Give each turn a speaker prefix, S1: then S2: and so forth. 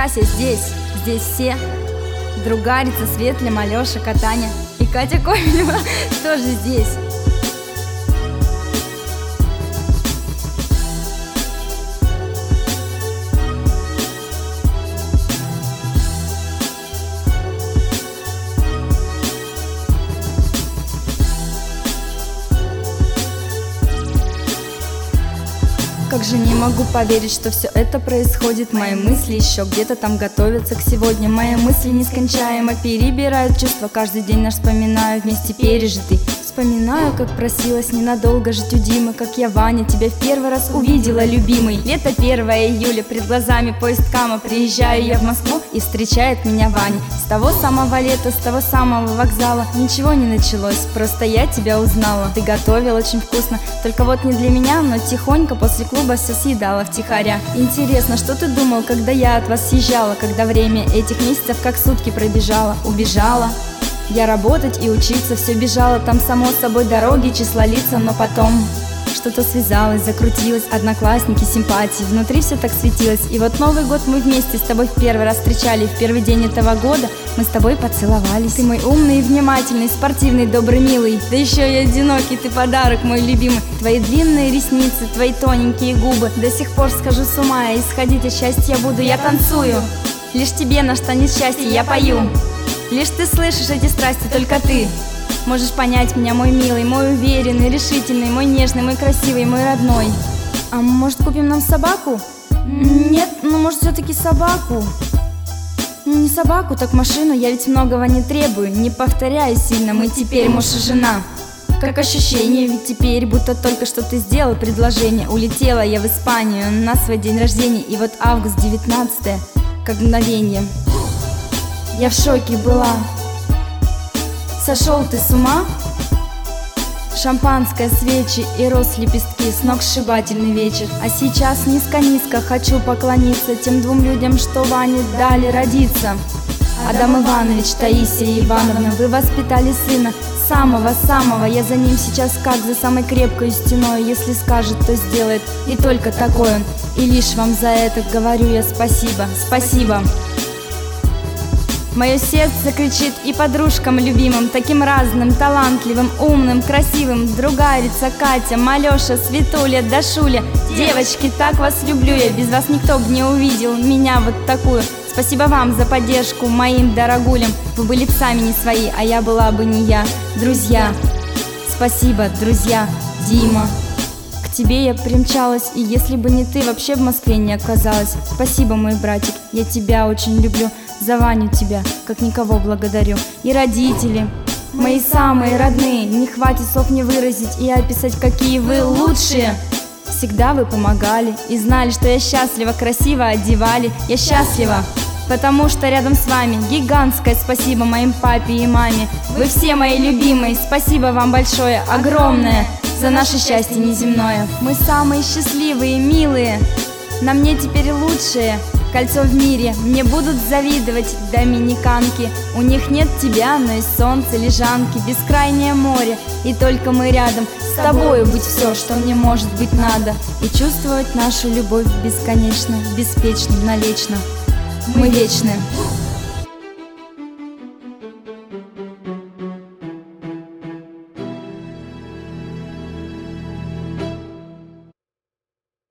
S1: Кася здесь все. Другарица, Светля, Алёша, Катаня и Катя Ковелева тоже здесь. Как же не могу поверить, что все это происходит. Мои мысли еще где-то там готовятся к сегодня. Мои мысли нескончаемо перебирают чувства. Каждый день наш вспоминаю вместе пережитый. Вспоминаю, как просилась ненадолго жить у Димы. Как я, Ваня, тебя в первый раз увидела, любимый. Лето 1 июля, пред глазами поезд Кама. Приезжаю я в Москву, и встречает меня Ваня. С того самого лета, с того самого вокзала ничего не началось, просто я тебя узнала. Ты готовил очень вкусно, только вот не для меня, но тихонько после клуба все съедала втихаря. Интересно, что ты думал, когда я от вас съезжала? Когда время этих месяцев как сутки пробежало? Убежала я работать и учиться, все бежало там само собой дороги, числа лица, но потом что-то связалось, закрутилось, одноклассники, симпатии, внутри все так светилось. И вот Новый год мы вместе с тобой в первый раз встречали. В первый день этого года мы с тобой поцеловались. Ты мой умный и внимательный, спортивный, добрый, милый. Да еще и одинокий, ты подарок мой любимый. Твои длинные ресницы, твои тоненькие губы. До сих пор схожу с ума, и исходить от счастья буду. Я танцую, лишь тебе настанет счастье, я пою. Лишь ты слышишь эти страсти, только ты можешь понять меня, мой милый, мой уверенный, решительный, мой нежный, мой красивый, мой родной. А может, купим нам собаку? Нет, ну может, все-таки собаку. Не собаку, так машину, я ведь многого не требую. Не повторяю сильно, мы теперь муж и жена. Как ощущение, ведь теперь будто только что ты сделал предложение. Улетела я в Испанию на свой день рождения, и вот август 19-е, как мгновение. Я в шоке была. Сошел ты с ума? Шампанское, свечи и роз лепестки, сногсшибательный вечер. А сейчас низко-низко хочу поклониться тем двум людям, что Ване дали родиться. Адам Иванович, Таисия Ивановна, вы воспитали сына самого-самого. Я за ним сейчас как за самой крепкой стеной. Если скажет, то сделает, и только такой он. И лишь вам за это говорю я спасибо, спасибо. Мое сердце кричит и подружкам любимым, таким разным, талантливым, умным, красивым. Другарица, Катя, Алёша, Светуля, Дашуля. Девочки, так вас люблю я, без вас никто бы не увидел меня вот такую. Спасибо вам за поддержку, моим дорогулям. Вы были б сами не свои, а я была бы не я. Друзья, спасибо, друзья. Дима, к тебе я примчалась, и если бы не ты, вообще в Москве не оказалась. Спасибо, мой братик, я тебя очень люблю. За Ваню тебя, как никого, благодарю. И родители, мои самые родные, не хватит слов не выразить и описать, какие вы лучшие. Всегда вы помогали и знали, что я счастлива, красиво одевали. Я счастлива, потому что рядом с вами. Гигантское спасибо моим папе и маме. Вы все мои любимые, спасибо вам большое, огромное, за наше счастье неземное. Мы самые счастливые, милые, на мне теперь лучшее кольцо в мире. Мне будут завидовать доминиканки. У них нет тебя, но и солнце, лежанки, бескрайнее море, и только мы рядом. С тобою быть все, что мне может быть надо, и чувствовать нашу любовь бесконечно, беспечно, навечно. Мы вечны.